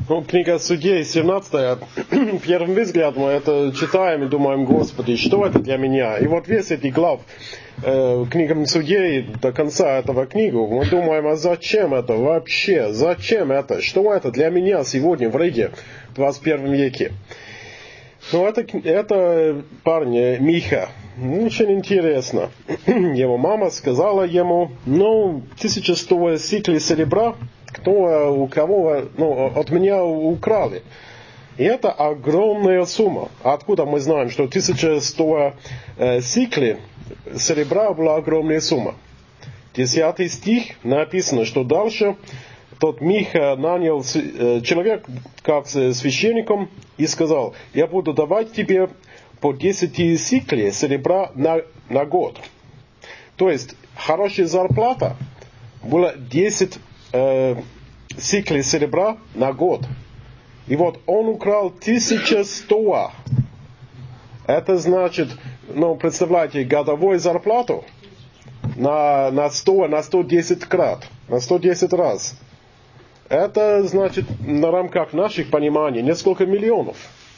Ну, книга Судей, 17 первым взглядом мы это читаем и думаем, Господи, что это для меня? И вот весь эти глав книгам Судей до конца этого книгу, мы думаем, а зачем это вообще? Зачем это? Что это для меня сегодня в Риге в 21 веке? Ну, это парень Миха. Очень интересно. Его мама сказала ему, 1100 сиклей серебра, у кого от меня украли. И это огромная сумма. Откуда мы знаем, что 1100 сиклей серебра была огромная сумма? 10 стих написано, что дальше тот Миха нанял человек как священником и сказал, я буду давать тебе по 10 сиклей серебра на год. То есть хорошая зарплата была 10 сиклей серебра на год. И вот он украл 1100. Это значит, представляете, годовую зарплату на 110 крат, на 110 раз. Это значит, на рамках наших пониманий, несколько миллионов.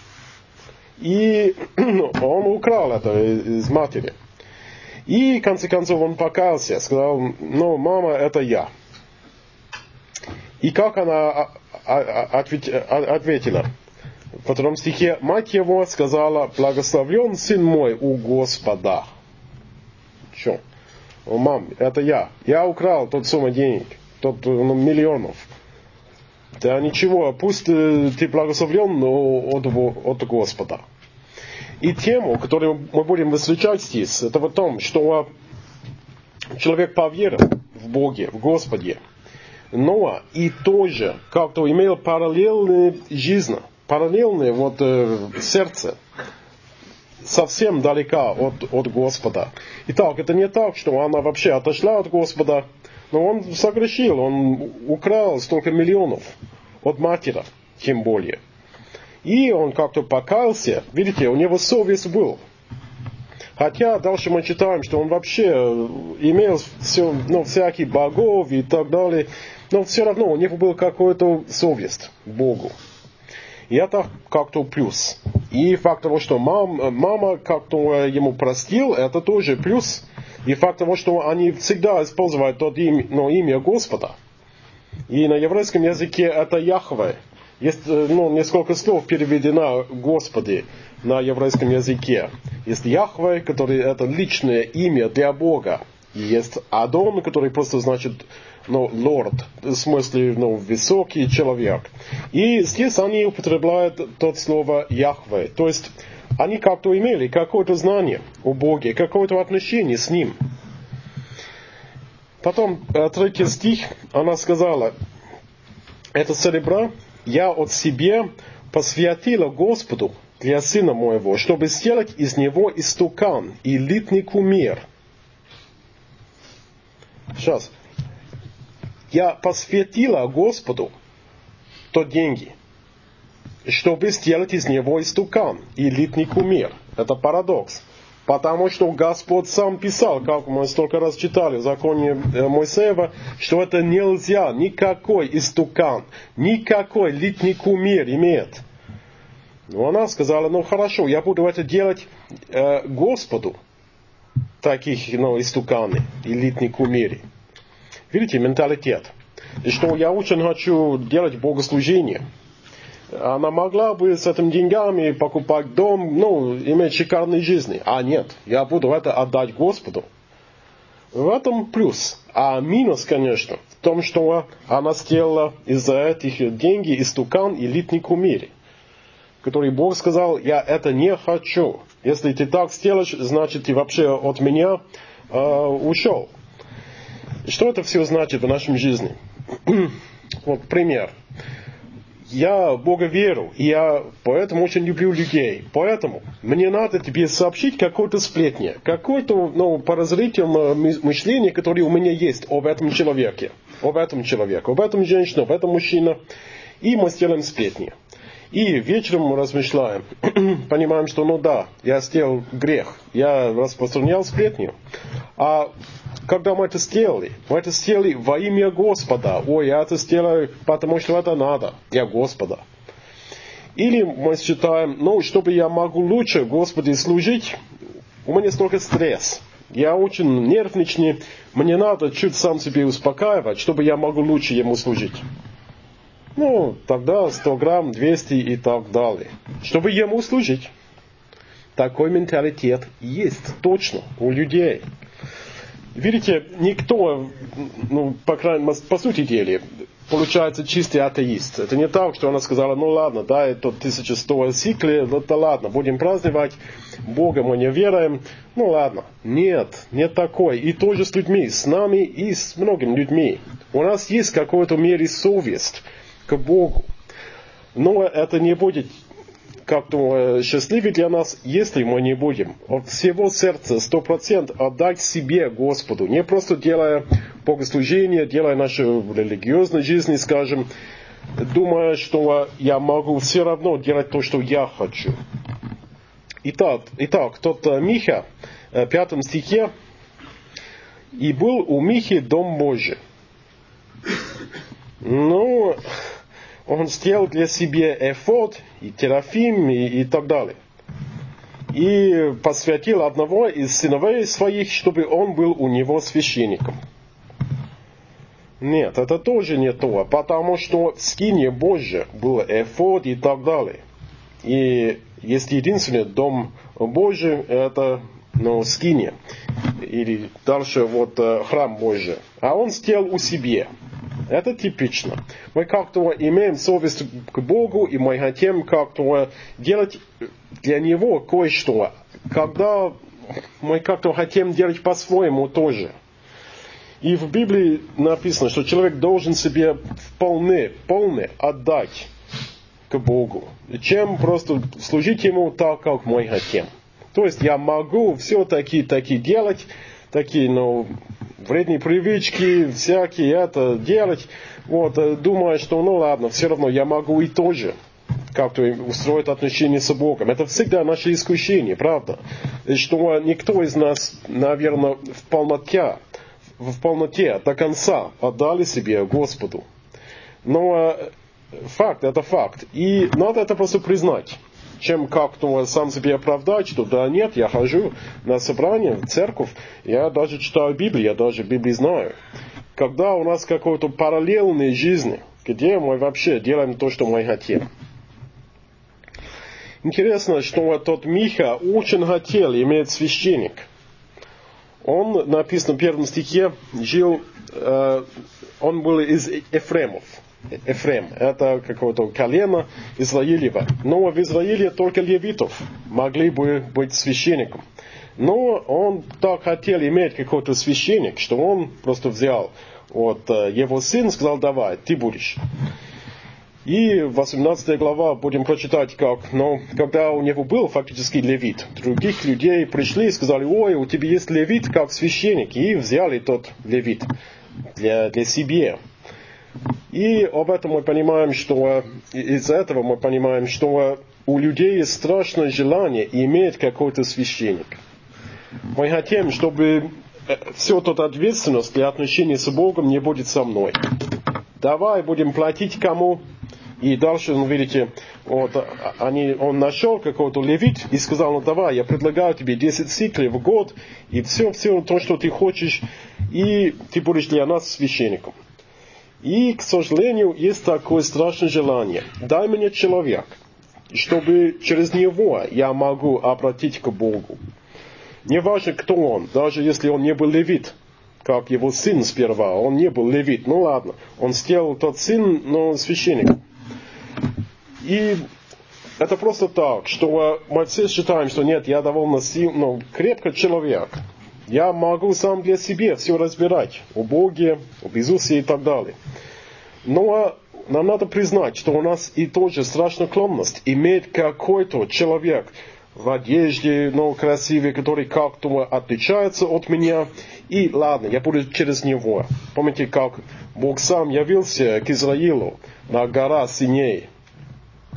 И он украл это из матери. И в конце концов он покаялся, сказал, мама, это я. И как она ответила? В втором стихе, мать его сказала, благословлен сын мой у Господа. Что? Мам, это я. Я украл тот сумму денег, тот миллионов. Да ничего, пусть ты благословлен от Господа. И тему, которую мы будем встречать здесь, это в том, что человек поверил в Боге, в Господе. Но и тоже как-то имел параллельную жизнь, параллельное сердце, совсем далека от Господа. Итак, это не так, что она вообще отошла от Господа, но он согрешил, он украл столько миллионов от матери, тем более. И он как-то покаялся, видите, у него совесть была. Хотя дальше мы читаем, что он вообще имел всяких богов и так далее. Но все равно у него был какой-то совесть к Богу. И это как-то плюс. И факт того, что мама как-то ему простил, это тоже плюс. И факт того, что они всегда используют имя Господа. И на еврейском языке это Яхве. Есть несколько слов переведено Господи на еврейском языке. Есть Яхве, который это личное имя для Бога. И есть Адон, который просто значит лорд, в смысле высокий человек. И здесь они употребляют то слово Яхве. То есть они как-то имели какое-то знание о Боге, какое-то отношение с Ним. Потом, 3 стих, она сказала, это серебро я от себя посвятила Господу для сына моего, чтобы сделать из него истукан и литный кумир. Сейчас. Я посвятила Господу то деньги, чтобы сделать из него истукан и литный кумир. Это парадокс. Потому что Господь сам писал, как мы столько раз читали в законе Моисеева, что это нельзя, никакой истукан, никакой литный кумир иметь. Но она сказала, хорошо, я буду это делать Господу, таких истуканы и литный кумиры. Видите, менталитет. И что я очень хочу делать богослужение. Она могла бы с этими деньгами покупать дом, иметь шикарной жизни. А нет, я буду это отдать Господу. В этом плюс. А минус, конечно, в том, что она сделала из-за этих денег истукан и литный кумир, который Бог сказал, я это не хочу. Если ты так сделаешь, значит ты вообще от меня ушел. Что это все значит в нашей жизни? Вот пример. Я в Бога верю, и я поэтому очень люблю людей. Поэтому мне надо тебе сообщить какое-то сплетни, какое-то подозрительное мышление, которое у меня есть об этом человеке, об этом женщине, об этом мужчине. И мы сделаем сплетни. И вечером мы размышляем, понимаем, что ну да, я сделал грех, я распространял сплетню. А когда мы это сделали во имя Господа. Ой, я это сделаю, потому что это надо, для Господа. Или мы считаем, ну, чтобы я могу лучше Господу служить, у меня столько стресс. Я очень нервничный, мне надо чуть сам себе успокаивать, чтобы я могу лучше Ему служить. Ну, тогда 100 грамм, 200 и так далее. Чтобы Ему служить. Такой менталитет есть точно у людей. Видите, никто, ну, по сути дела, получается чистый атеист. Это не так, что она сказала, ну ладно, да, это 1100 сиклей, это ладно, будем праздновать, Бога мы не веруем, ну ладно. Нет, нет такой. И тоже с людьми, с нами и с многими людьми. У нас есть в какой-то мере совесть к Богу. Но это не будет как-то счастливее для нас, если мы не будем от всего сердца 100% отдать себе Господу, не просто делая богослужение, делая нашу религиозную жизнь, скажем, думая, что я могу все равно делать то, что я хочу. Итак, тот Миха, в 5 стихе, «И был у Михи дом Божий». Ну, он сделал для себя эфод, и терафим, и так далее. И посвятил одного из сыновей своих, чтобы он был у него священником. Нет, это тоже не то, потому что в скине Божьей был эфод и так далее. И есть единственный дом Божий, это скине, или дальше храм Божий. А он сделал у себя. Это типично. Мы как-то имеем совесть к Богу, и мы хотим как-то делать для Него кое-что. Когда мы как-то хотим делать по-своему тоже. И в Библии написано, что человек должен себе вполне отдать к Богу, чем просто служить Ему так, как мы хотим. То есть я могу все-таки делать, такие, вредные привычки, всякие это делать, думая, что ну ладно, все равно я могу и тоже как-то устроить отношения с Богом. Это всегда наше искушение, правда? Что никто из нас, наверное, в полноте до конца отдали себе Господу. Но факт, это факт. И надо это просто признать. Чем как-то сам себе оправдать, что да нет, я хожу на собрание, в церковь, я даже читаю Библию, я даже Библию знаю. Когда у нас какой-то параллельной жизни, где мы вообще делаем то, что мы хотим. Интересно, что тот Миха очень хотел иметь священник. Он, написано в 1 стихе, жил, он был из Ефремов. Ефрем, это какое-то колено Израилева. Но в Израиле только левитов могли бы быть священником. Но он так хотел иметь какой-то священник, что он просто взял его сын, сказал, давай, ты будешь. И 18 глава будем прочитать, когда у него был фактически левит, других людей пришли и сказали, ой, у тебя есть левит как священник, и взяли тот левит для себя. И об этом мы понимаем, что из-за этого мы понимаем, что у людей есть страшное желание иметь какой-то священник. Мы хотим, чтобы все тут ответственность для отношений с Богом не будет со мной. Давай будем платить кому. И дальше, видите, он нашел какой-то левит и сказал, ну давай, я предлагаю тебе 10 сиклей в год, и все то, что ты хочешь, и ты будешь для нас священником. И, к сожалению, есть такое страшное желание. Дай мне человек, чтобы через него я могу обратить к Богу. Не важно, кто он, даже если он не был левит, как его сын сперва, он не был левит, ну ладно, он сделал тот сын, но священником. И это просто так, что мы все считаем, что нет, я довольно крепкий человек. Я могу сам для себя все разбирать о Боге, об Иисусе и так далее. Но нам надо признать, что у нас и тоже страшная склонность иметь какой-то человек в одежде, красивый, который как-то отличается от меня. И ладно, я буду через него. Помните, как Бог сам явился к Израилу на гора Синей.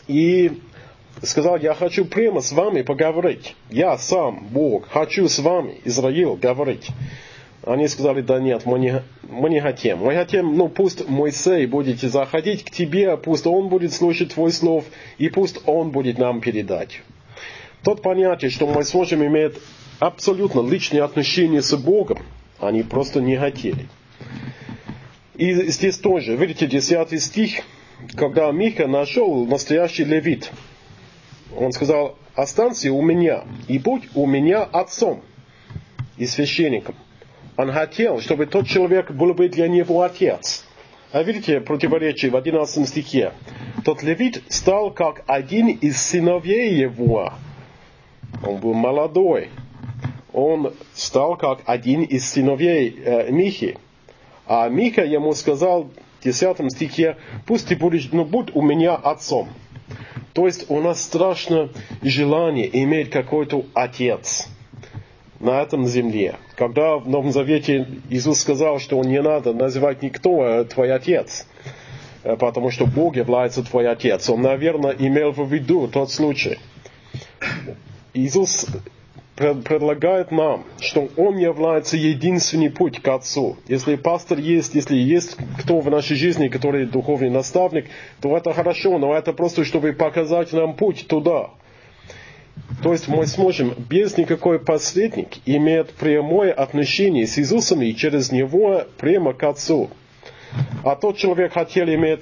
И сказал, я хочу прямо с вами поговорить. Я сам, Бог, хочу с вами, Израиль, говорить. Они сказали, да нет, мы не хотим. Мы хотим, пусть Моисей будет заходить к тебе, пусть он будет слушать твой слов, и пусть он будет нам передать. Тот понятие, что мы сможем иметь абсолютно личные отношения с Богом, они просто не хотели. И здесь тоже, видите, 10 стих, когда Миха нашел настоящий левит, он сказал, останься у меня и будь у меня отцом и священником. Он хотел, чтобы тот человек был бы для него отец. А видите противоречие в 11 стихе. Тот левит стал как один из сыновей его. Он был молодой. Он стал как один из сыновей Михи. А Миха ему сказал в 10 стихе, пусть ты будешь, будь у меня отцом. То есть у нас страшное желание иметь какой-то отец на этом земле. Когда в Новом Завете Иисус сказал, что не надо называть никто твой отец, потому что Бог является твой отец, он, наверное, имел в виду тот случай. Иисус предлагает нам, что Он является единственный путь к Отцу. Если пастор есть, если есть кто в нашей жизни, который духовный наставник, то это хорошо, но это просто, чтобы показать нам путь туда. То есть мы сможем без никакой посредник иметь прямое отношение с Иисусом и через Него прямо к Отцу. А тот человек хотел иметь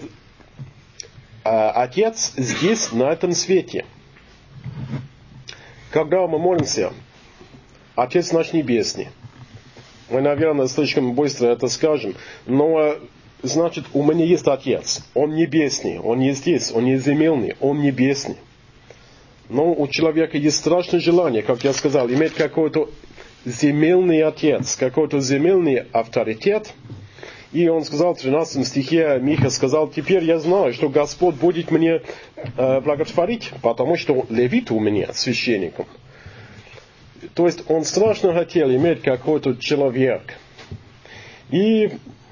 Отец здесь, на этом свете. Когда мы молимся, Отец наш Небесный, мы, наверное, слишком быстро это скажем, но значит, у меня есть Отец. Он небесный, Он не здесь, Он не земельный, Он небесный. Но у человека есть страшное желание, как я сказал, иметь какой-то земельный отец, какой-то земельный авторитет. И он сказал в 13 стихе, Миха сказал, теперь я знаю, что Господь будет мне благотворить, потому что левит у меня священником. То есть он страшно хотел иметь какой-то человек. И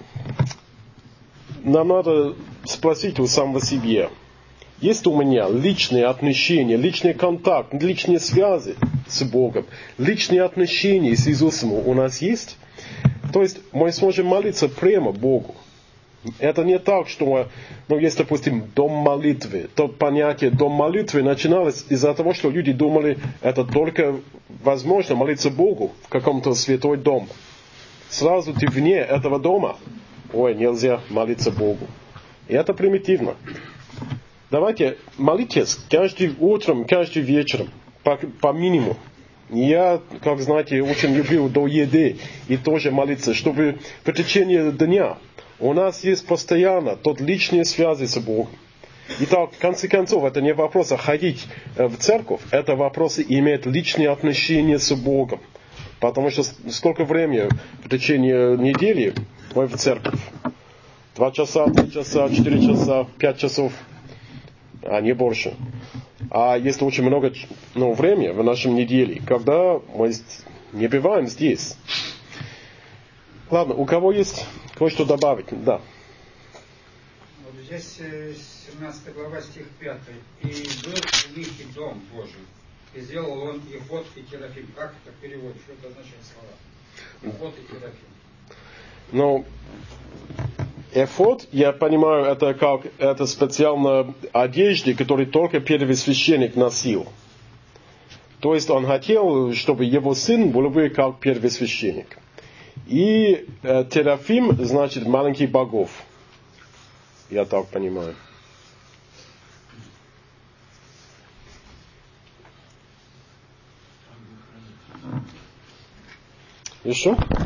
нам надо спросить у самого себя, есть у меня личные отношения, личный контакт, личные связи с Богом, личные отношения с Иисусом у нас есть? То есть мы сможем молиться прямо Богу. Это не так, что есть, допустим, дом молитвы. То понятие дом молитвы начиналось из-за того, что люди думали, это только возможно молиться Богу в каком-то святой дом. Сразу ты вне этого дома, нельзя молиться Богу. И это примитивно. Давайте молитесь каждым утром, каждым вечером, по минимуму. Я, как знаете, очень люблю до еды и тоже молиться, чтобы в течение дня у нас есть постоянно тот личные связи с Богом. Итак, в конце концов, это не вопрос ходить в церковь, это вопрос иметь личные отношения с Богом. Потому что сколько времени в течение недели мы в церковь? 2 часа, 3 часа, 4 часа, 5 часов. А не больше. А есть очень много времени в нашем неделе, когда мы не бываем здесь. Ладно, у кого есть кое-что добавить? Да. Вот здесь 17 глава, стих 5. «И был у Михи дом Божий, и сделал он Ефод и Терафим». Как это переводишь? Что это означает слова? Ефод и Терафим. Эфод, я понимаю, это специальная одежда, которую только первосвященник носил. То есть он хотел, чтобы его сын был бы как первосвященник. И Терафим значит маленький богов. Я так понимаю. Еще?